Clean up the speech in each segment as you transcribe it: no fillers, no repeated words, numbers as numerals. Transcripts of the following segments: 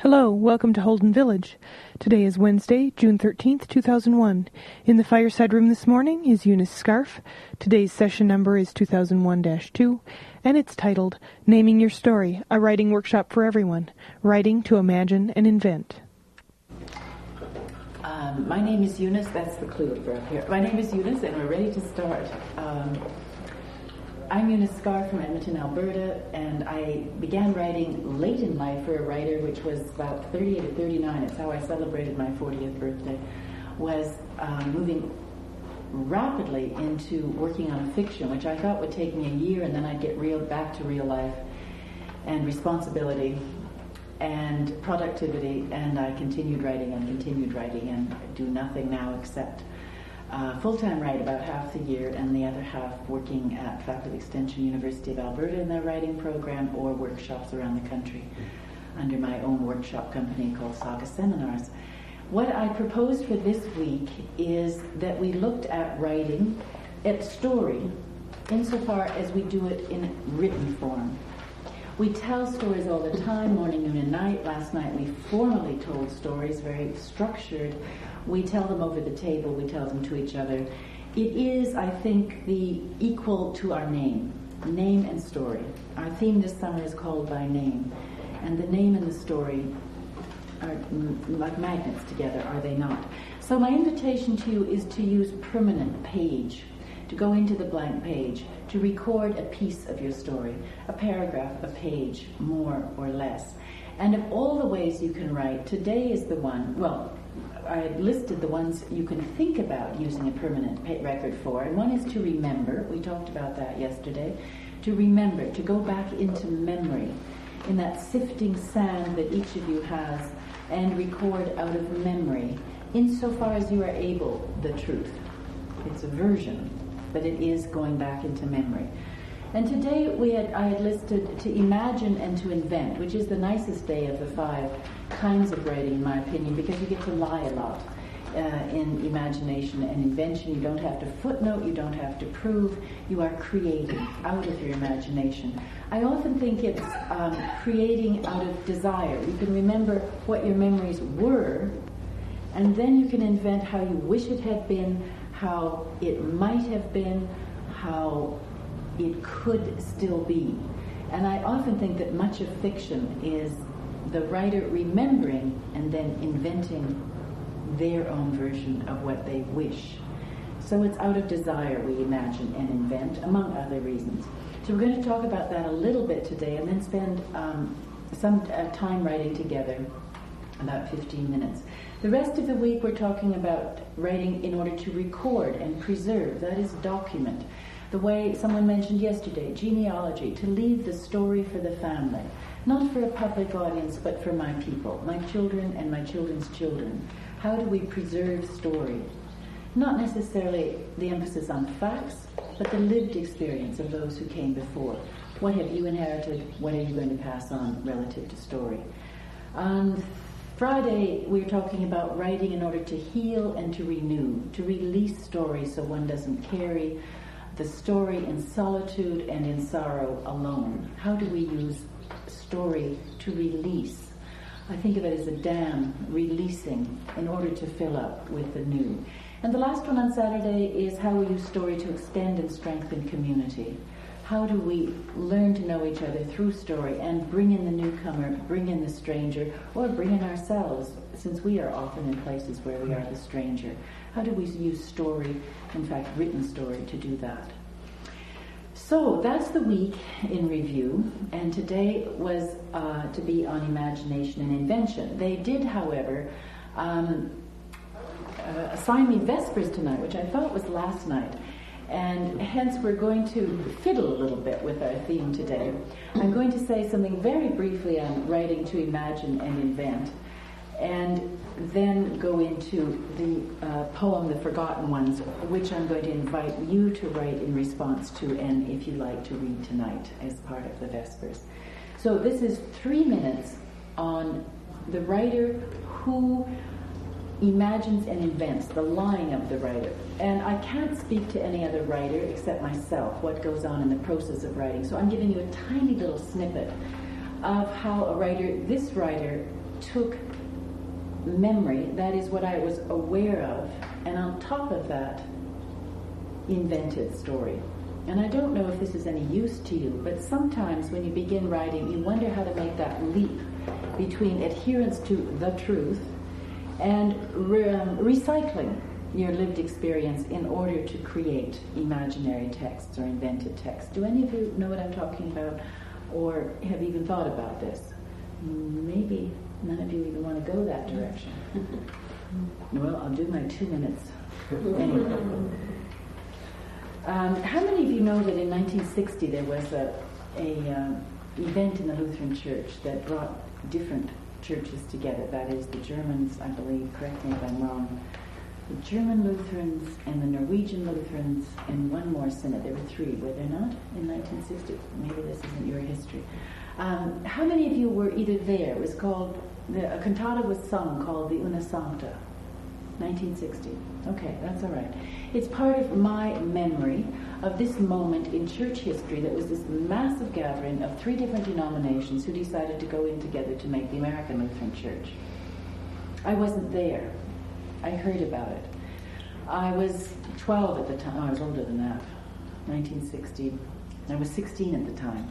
Hello, welcome to Holden Village. Today is Wednesday, June 13th, 2001. In the fireside room this morning is Eunice Scarf. Today's session number is 2001-2, and it's titled Naming Your Story, a writing workshop for everyone, writing to imagine and invent. My name is Eunice, that's the clue for up here. My name is Eunice and we're ready to start. I'm Eunice Scarf from Edmonton, Alberta, and I began writing late in life for a writer, which was about 38 or 39. It's how I celebrated my 40th birthday, was moving rapidly into working on a fiction, which I thought would take me a year, and then I'd get reeled back to real life and responsibility and productivity, and I continued writing and do nothing now except full-time write about half the year and the other half working at Faculty Extension University of Alberta in their writing program or workshops around the country under my own workshop company called Saga Seminars. What I proposed for this week is that we looked at writing, at story, insofar as we do it in written form. We tell stories all the time, morning, noon, and night. Last night we formally told stories, very structured. We tell them over the table, we tell them to each other. It is, I think, the equal to our name and story. Our theme this summer is called By Name, and the name and the story are like magnets together, are they not? So my invitation to you is to use permanent page, to go into the blank page, to record a piece of your story, a paragraph, a page, more or less. And of all the ways you can write, today is the one, well, I listed the ones you can think about using a permanent record for, and one is to remember. We talked about that yesterday. To remember, to go back into memory, in that sifting sand that each of you has, and record out of memory, insofar as you are able, the truth. It's a version, but it is going back into memory. And today I had listed to imagine and to invent, which is the nicest day of the 5 kinds of writing, in my opinion, because you get to lie a lot in imagination and invention. You don't have to footnote, you don't have to prove, you are creating out of your imagination. I often think it's creating out of desire. You can remember what your memories were, and then you can invent how you wish it had been, how it might have been, how it could still be. And I often think that much of fiction is the writer remembering and then inventing their own version of what they wish. So it's out of desire we imagine and invent, among other reasons. So we're going to talk about that a little bit today and then spend some time writing together, about 15 minutes. The rest of the week we're talking about writing in order to record and preserve, that is document. The way someone mentioned yesterday, genealogy, to leave the story for the family. Not for a public audience, but for my people, my children and my children's children. How do we preserve story? Not necessarily the emphasis on facts, but the lived experience of those who came before. What have you inherited? What are you going to pass on relative to story? On Friday, we're talking about writing in order to heal and to renew, to release story so one doesn't carry the story in solitude and in sorrow alone. How do we use story to release? I think of it as a dam releasing in order to fill up with the new. And the last one on Saturday is how we use story to extend and strengthen community. How do we learn to know each other through story and bring in the newcomer, bring in the stranger, or bring in ourselves, since we are often in places where we are the stranger. How do we use story, in fact written story, to do that? So that's the week in review, and today was to be on imagination and invention. They did, however, assign me Vespers tonight, which I thought was last night. And hence we're going to fiddle a little bit with our theme today. I'm going to say something very briefly on writing to imagine and invent, and then go into the poem, The Forgotten Ones, which I'm going to invite you to write in response to, and if you like, to read tonight as part of the Vespers. So this is 3 minutes on the writer who imagines and invents, the line of the writer. And I can't speak to any other writer except myself, what goes on in the process of writing. So I'm giving you a tiny little snippet of how this writer took memory, that is what I was aware of, and on top of that, invented story. And I don't know if this is any use to you, but sometimes when you begin writing, you wonder how to make that leap between adherence to the truth and recycling your lived experience in order to create imaginary texts or invented texts. Do any of you know what I'm talking about, or have even thought about this? Maybe none of you even want to go that direction. Well, I'll do my 2 minutes. Anyway. How many of you know that in 1960 there was a event in the Lutheran Church that brought different churches together? That is, the Germans, I believe, correct me if I'm wrong, the German Lutherans and the Norwegian Lutherans and one more synod. There were 3, were there not, in 1960? Maybe this isn't your history. How many of you were either there? It was called, a cantata was sung called the Una Sancta, 1960. Okay, that's all right. It's part of my memory of this moment in church history that was this massive gathering of 3 different denominations who decided to go in together to make the American Lutheran Church. I wasn't there. I heard about it. I was 12 at the time. Oh, I was older than that. 1960. I was 16 at the time.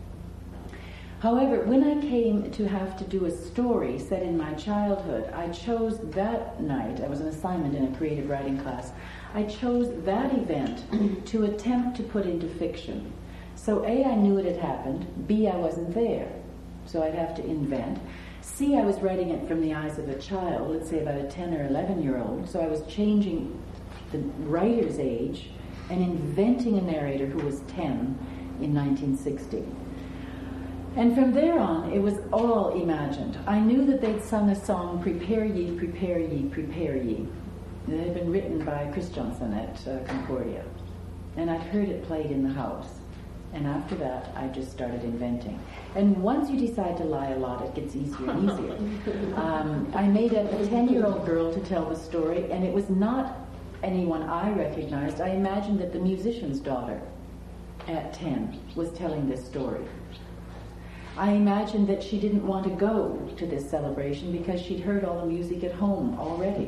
However, when I came to have to do a story set in my childhood, I chose that night, I was an assignment in a creative writing class, I chose that event to attempt to put into fiction. So A, I knew it had happened, B, I wasn't there, so I'd have to invent. C, I was writing it from the eyes of a child, let's say about a 10 or 11-year-old, so I was changing the writer's age and inventing a narrator who was 10 in 1960. And from there on, it was all imagined. I knew that they'd sung a song, Prepare Ye, Prepare Ye, Prepare Ye. It had been written by Chris Johnson at Concordia. And I'd heard it played in the house. And after that, I just started inventing. And once you decide to lie a lot, it gets easier and easier. I made a 10-year-old girl to tell the story, and it was not anyone I recognized. I imagined that the musician's daughter at 10 was telling this story. I imagined that she didn't want to go to this celebration because she'd heard all the music at home already.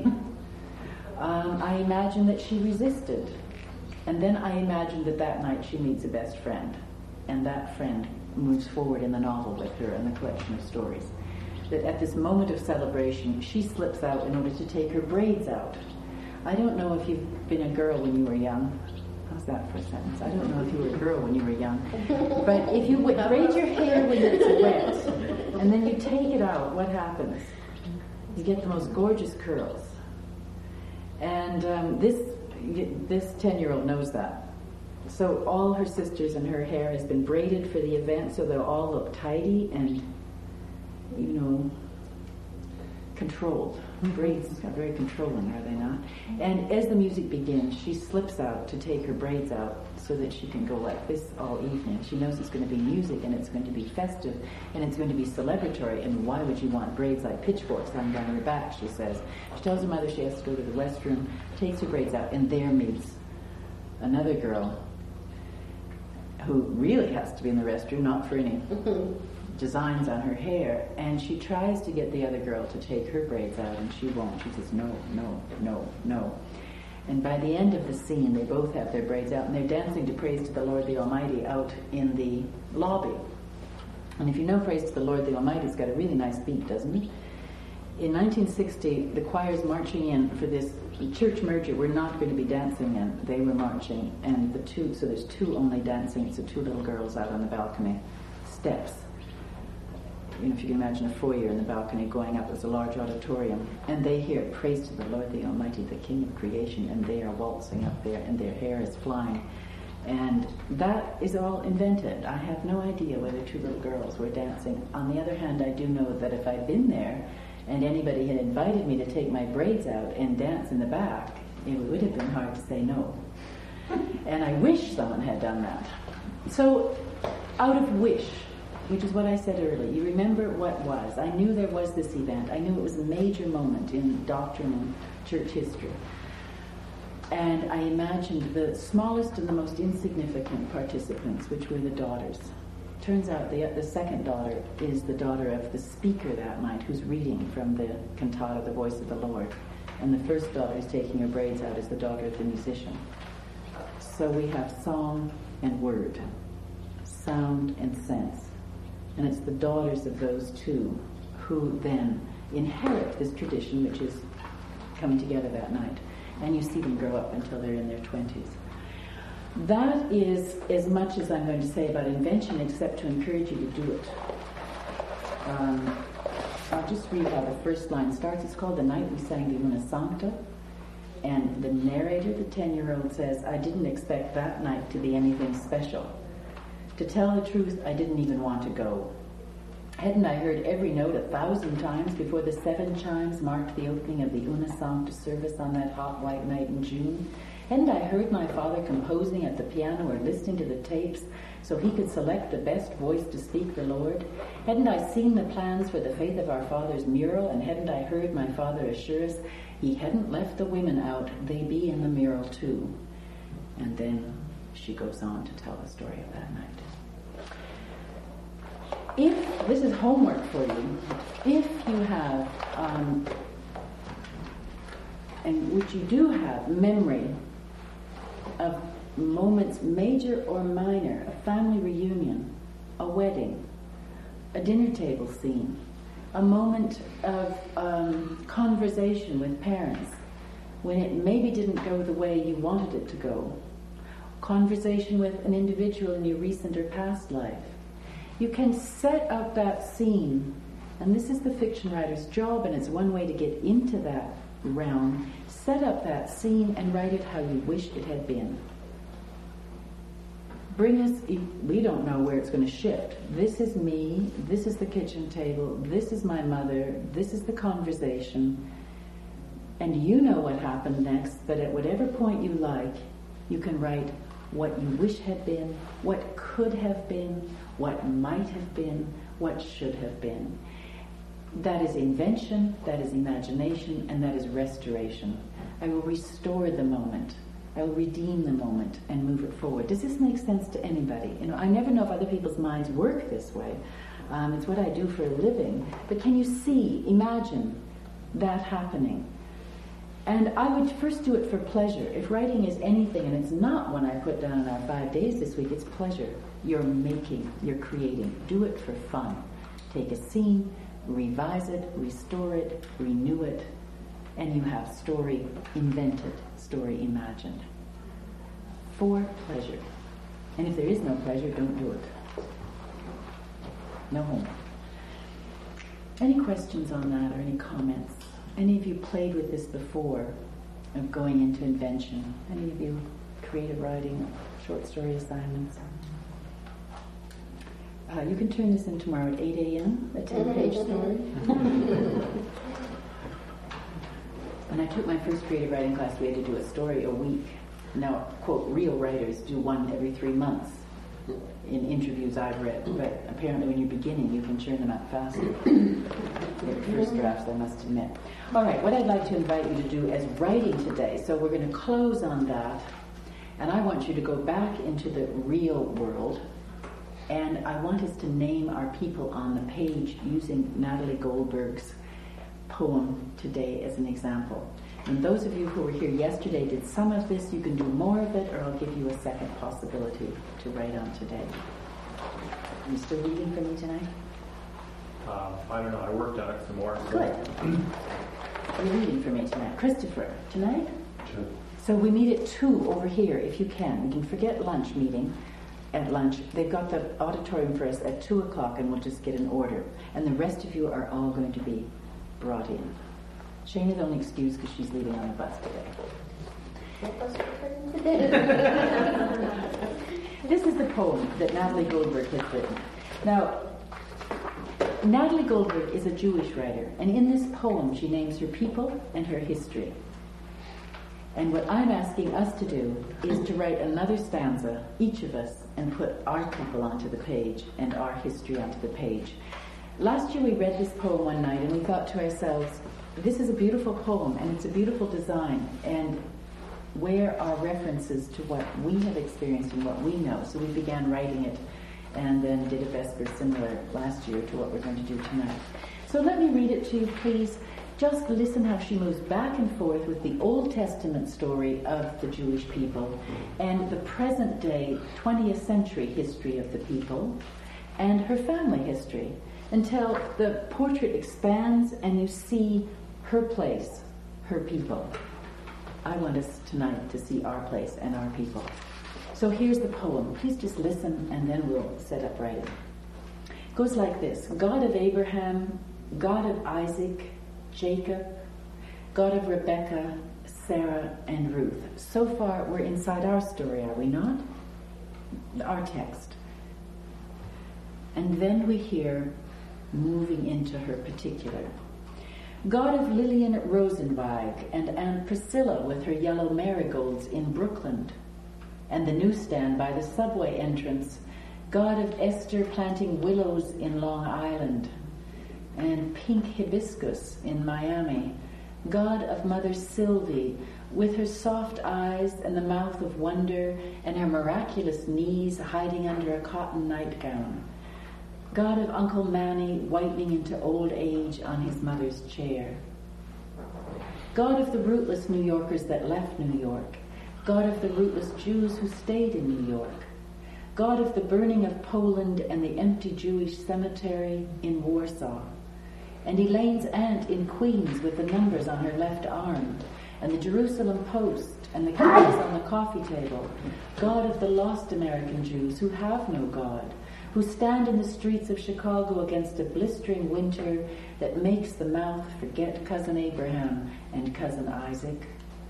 I imagined that she resisted. And then I imagined that that night she meets a best friend. And that friend moves forward in the novel with her and the collection of stories. That at this moment of celebration, she slips out in order to take her braids out. I don't know if you've been a girl when you were young. How's that for a sentence? I don't know if you were a girl when you were young. But if you would braid your hair when it's wet, and then you take it out, what happens? You get the most gorgeous curls. And this 10-year-old knows that. So all her sisters and her hair has been braided for the event, so they'll all look tidy and, controlled. Braids are very controlling, are they not? And as the music begins, she slips out to take her braids out so that she can go like this all evening. She knows it's going to be music and it's going to be festive and it's going to be celebratory. And why would you want braids like pitchforks hung down her back, she says. She tells her mother she has to go to the restroom, takes her braids out, and there meets another girl who really has to be in the restroom, not for any designs on her hair, and she tries to get the other girl to take her braids out, and she won't. She says, no, no, no, no. And by the end of the scene, they both have their braids out, and they're dancing to Praise to the Lord the Almighty out in the lobby. And if you know Praise to the Lord the Almighty's got a really nice beat, doesn't it? In 1960, the choirs marching in for this church merger were not going to be dancing in. They were marching, and so there's 2 only dancing, so 2 little girls out on the balcony steps. If you can imagine a foyer in the balcony going up as a large auditorium, and they hear Praise to the Lord the Almighty, the King of creation, and they are waltzing up there, and their hair is flying. And that is all invented. I have no idea whether 2 little girls were dancing. On the other hand, I do know that if I'd been there, and anybody had invited me to take my braids out and dance in the back, it would have been hard to say no. And I wish someone had done that. So, out of wish, which is what I said earlier. You remember what was. I knew there was this event. I knew it was a major moment in doctrine and church history. And I imagined the smallest and the most insignificant participants, which were the daughters. Turns out the second daughter is the daughter of the speaker that night who's reading from the cantata, The Voice of the Lord. And the first daughter who's taking her braids out is the daughter of the musician. So we have song and word, sound and sense. And it's the daughters of those two who then inherit this tradition which is coming together that night. And you see them grow up until they're in their 20s. That is as much as I'm going to say about invention, except to encourage you to do it. I'll just read how the first line starts. It's called The Night We Sang the Una Sancta. And the narrator, the 10-year-old, says, I didn't expect that night to be anything special. To tell the truth, I didn't even want to go. Hadn't I heard every note 1,000 times before the 7 chimes marked the opening of the Una Sancta service on that hot white night in June? Hadn't I heard my father composing at the piano or listening to the tapes so he could select the best voice to speak the Lord? Hadn't I seen the plans for the Faith of Our Father's mural, and hadn't I heard my father assure us he hadn't left the women out, they be in the mural too? And then she goes on to tell the story of that night. If, this is homework for you, if you have, and which you do have, memory of moments, major or minor, a family reunion, a wedding, a dinner table scene, a moment of conversation with parents when it maybe didn't go the way you wanted it to go, conversation with an individual in your recent or past life. You can set up that scene, and this is the fiction writer's job, and it's one way to get into that realm. Set up that scene and write it how you wish it had been. Bring us, we don't know where it's going to shift. This is me, this is the kitchen table, this is my mother, this is the conversation, and you know what happened next, but at whatever point you like, you can write what you wish had been, what could have been, what might have been, what should have been. That is invention, that is imagination, and that is restoration. I will restore the moment. I will redeem the moment and move it forward. Does this make sense to anybody? You know, I never know if other people's minds work this way. It's what I do for a living. But can you see, imagine that happening? And I would first do it for pleasure. If writing is anything, and it's not one I put down in our 5 days this week, it's pleasure. You're making, you're creating. Do it for fun. Take a scene, revise it, restore it, renew it, and you have story invented, story imagined. For pleasure. And if there is no pleasure, don't do it. No homework. Any questions on that or any comments? Any of you played with this before, of going into invention? Any of you creative writing, short story assignments? You can turn this in tomorrow at 8 a.m., a 10-page story. When I took my first creative writing class, we had to do a story a week. Now, quote, real writers do one every 3 months in interviews I've read, but apparently when you're beginning, you can churn them out faster. They're first drafts, I must admit. All right, what I'd like to invite you to do as writing today, so we're going to close on that, and I want you to go back into the real world, and I want us to name our people on the page using Natalie Goldberg's poem today as an example. And those of you who were here yesterday did some of this. You can do more of it, or I'll give you a second possibility to write on today. Are you still reading for me tonight? I don't know. I worked on it some more. So. Good. You're reading for me tonight. Christopher, tonight? Sure. So we meet at 2 over here, if you can. We can forget lunch meeting. At lunch, they've got the auditorium for us at 2 o'clock, and we'll just get an order. And the rest of you are all going to be brought in. Shana's only excused because she's leaving on the bus today. This is the poem that Natalie Goldberg has written. Now, Natalie Goldberg is a Jewish writer, and in this poem she names her people and her history. And what I'm asking us to do is to write another stanza, each of us, and put our people onto the page and our history onto the page. Last year we read this poem one night and we thought to ourselves, this is a beautiful poem and it's a beautiful design, and where are references to what we have experienced and what we know? So we began writing it and then did a Vesper similar last year to what we're going to do tonight. So let me read it to you, please. Just listen how she moves back and forth with the Old Testament story of the Jewish people and the present day 20th century history of the people and her family history until the portrait expands and you see her place, her people. I want us tonight to see our place and our people. So here's the poem. Please just listen and then we'll set up writing. It goes like this. God of Abraham, God of Isaac, Jacob, God of Rebecca, Sarah, and Ruth. So far, we're inside our story, are we not? Our text. And then we hear moving into her particular. God of Lillian Rosenweig and Aunt Priscilla with her yellow marigolds in Brooklyn, and the newsstand by the subway entrance. God of Esther planting willows in Long Island, and pink hibiscus in Miami. God of Mother Sylvie, with her soft eyes and the mouth of wonder and her miraculous knees hiding under a cotton nightgown. God of Uncle Manny whitening into old age on his mother's chair. God of the rootless New Yorkers that left New York. God of the rootless Jews who stayed in New York. God of the burning of Poland and the empty Jewish cemetery in Warsaw. And Elaine's aunt in Queens with the numbers on her left arm, and the Jerusalem Post, and the keys on the coffee table. God of the lost American Jews who have no God, who stand in the streets of Chicago against a blistering winter that makes the mouth forget Cousin Abraham and Cousin Isaac.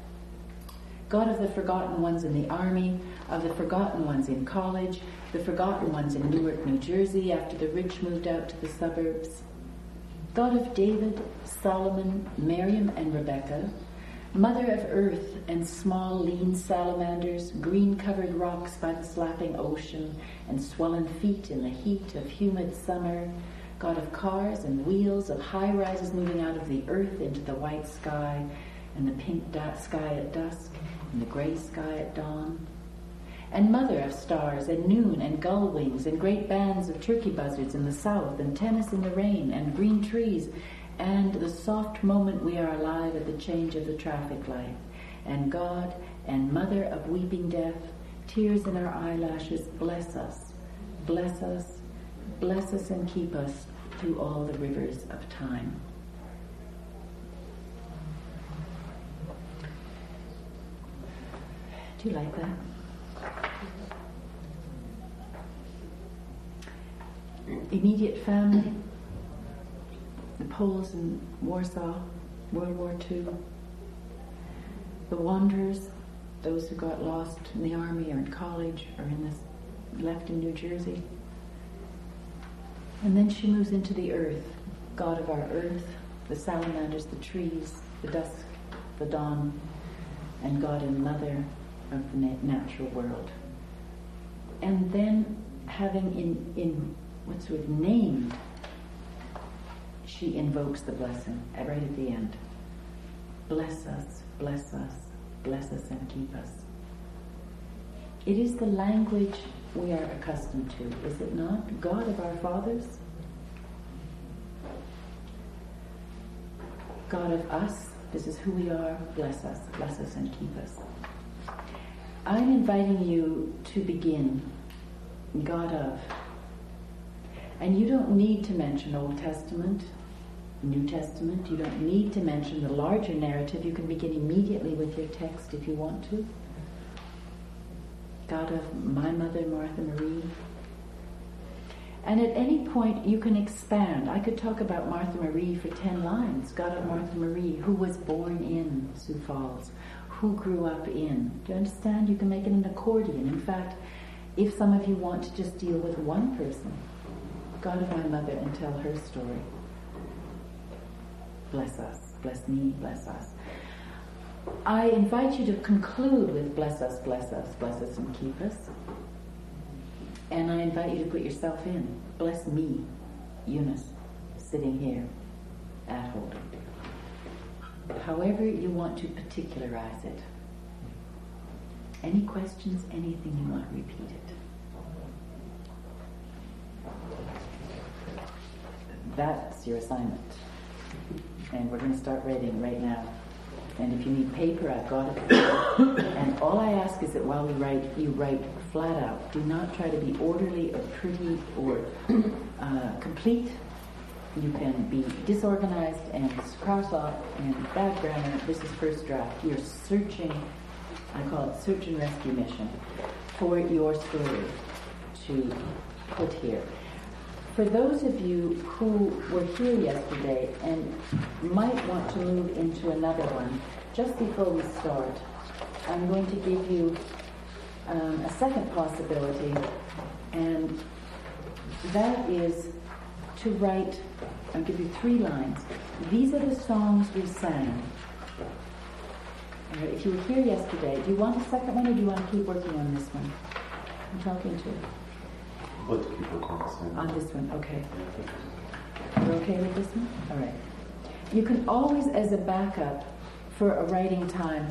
God of the forgotten ones in the army, of the forgotten ones in college, the forgotten ones in Newark, New Jersey after the rich moved out to the suburbs. God of David, Solomon, Miriam, and Rebecca, Mother of earth and small lean salamanders, green-covered rocks by the slapping ocean, and swollen feet in the heat of humid summer, God of cars and wheels, of high-rises moving out of the earth into the white sky, and the pink sky at dusk, and the gray sky at dawn. And mother of stars and noon and gull wings and great bands of turkey buzzards in the south and tennis in the rain and green trees and the soft moment we are alive at the change of the traffic light. And God and mother of weeping death, tears in our eyelashes, bless us, bless us, bless us and keep us through all the rivers of time. Do you like that? Immediate family, the Poles in Warsaw, World War II, the wanderers, those who got lost in the army or in college or left in New Jersey. And then she moves into the earth, God of our earth, the salamanders, the trees, the dusk, the dawn, and God and Mother of the natural world. And then having named, she invokes the blessing right at the end. Bless us, bless us, bless us and keep us. It is the language we are accustomed to, is it not? God of our fathers, God of us, this is who we are, bless us and keep us. I'm inviting you to begin, God of. And you don't need to mention Old Testament, New Testament. You don't need to mention the larger narrative. You can begin immediately with your text if you want to. God of my mother, Martha Marie. And at any point you can expand. I could talk about Martha Marie for 10 lines. God of Martha Marie, who was born in Sioux Falls, who grew up in. Do you understand? You can make it an accordion. In fact, if some of you want to just deal with one person, God of my mother, and tell her story. Bless us, bless me, bless us. I invite you to conclude with bless us and keep us. And I invite you to put yourself in. Bless me, Eunice, sitting here at Holden. However you want to particularize it. Any questions, anything you want repeated. that's your assignment. And we're going to start writing right now. And if you need paper, I've got it. And all I ask is that while we write, you write flat out. Do not try to be orderly or pretty or complete. You can be disorganized and cross off and bad grammar. This is first draft. You're searching, I call it search and rescue mission, for your story to put here. For those of you who were here yesterday and might want to move into another one, just before we start, I'm going to give you a second possibility, and that is to write, I'll give you 3 lines. These are the songs we sang. If you were here yesterday, do you want a second one or do you want to keep working on this one? I'm talking to you. Let's keep working on this one, okay. You're okay with this one? All right. You can always, as a backup for a writing time,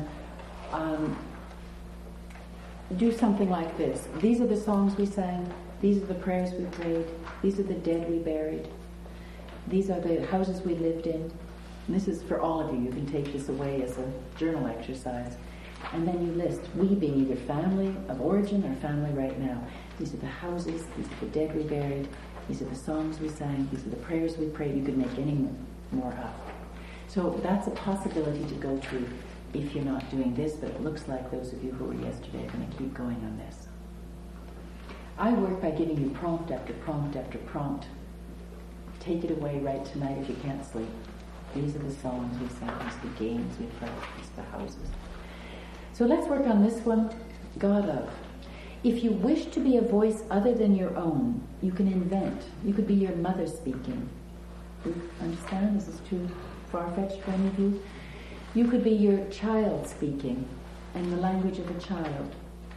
do something like this. These are the songs we sang. These are the prayers we prayed. These are the dead we buried. These are the houses we lived in. And this is for all of you. You can take this away as a journal exercise. And then you list, we being either family of origin or family right now. These are the houses, these are the dead we buried, these are the songs we sang, these are the prayers we prayed. You could make any more up. So that's a possibility to go to if you're not doing this, but it looks like those of you who were yesterday are going to keep going on this. I work by giving you prompt after prompt after prompt. Take it away right tonight if you can't sleep. These are the songs we sang, these are the games we played, these are the houses. So let's work on this one, God of. If you wish to be a voice other than your own, you can invent. You could be your mother speaking. You understand? This is too far-fetched for any of you. You could be your child speaking in the language of a child.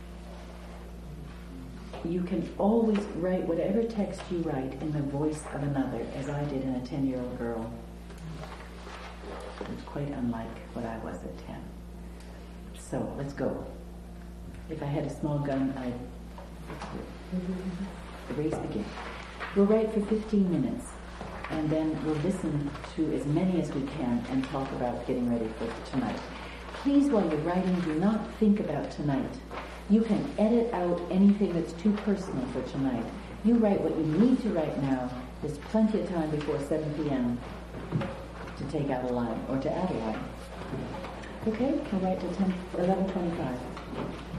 You can always write whatever text you write in the voice of another, as I did in a 10-year-old girl. It's quite unlike what I was at 10. So, let's go. If I had a small gun, the race begins. We'll write for 15 minutes, and then we'll listen to as many as we can and talk about getting ready for tonight. Please, while you're writing, do not think about tonight. You can edit out anything that's too personal for tonight. You write what you need to write now. There's plenty of time before 7 p.m. to take out a line, or to add a line. Okay, we'll write till 11:25.